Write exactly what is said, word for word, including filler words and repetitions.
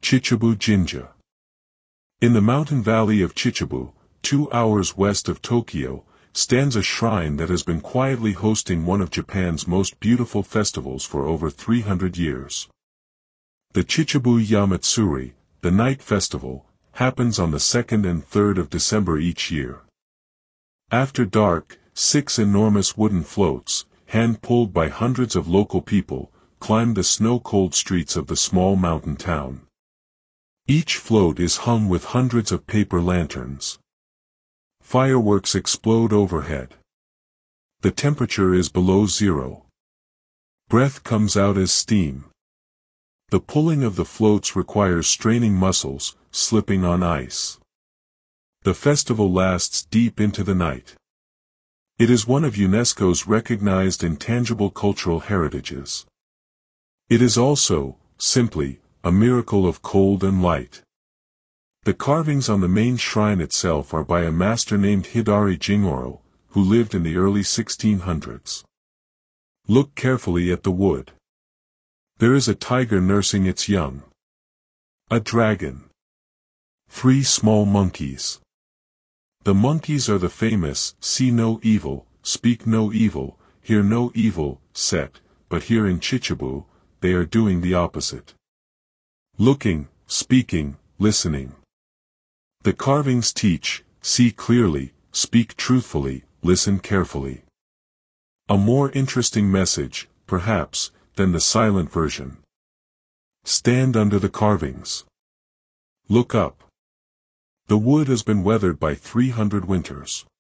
Chichibu Jinja. In the mountain valley of Chichibu, two hours west of Tokyo, stands a shrine that has been quietly hosting one of Japan's most beautiful festivals for over three hundred years. The Chichibu Yamatsuri, the Night Festival, happens on the second and third of December each year. After dark, six enormous wooden floats, hand-pulled by hundreds of local people, climb the snow-cold streets of the small mountain town. Each float is hung with hundreds of paper lanterns. Fireworks explode overhead. The temperature is below zero. Breath comes out as steam. The pulling of the floats requires straining muscles, slipping on ice. The festival lasts deep into the night. It is one of UNESCO's recognized intangible cultural heritages. It is also, simply, a miracle of cold and light. The carvings on the main shrine itself are by a master named Hidari Jingoro, who lived in the early sixteen hundreds. Look carefully at the wood. There is a tiger nursing its young. A dragon. Three small monkeys. The monkeys are the famous, see no evil, speak no evil, hear no evil, set, but here in Chichibu, they are doing the opposite. Looking, speaking, listening. The carvings teach, see clearly, speak truthfully, listen carefully. A more interesting message, perhaps, than the silent version. Stand under the carvings. Look up. The wood has been weathered by three hundred winters.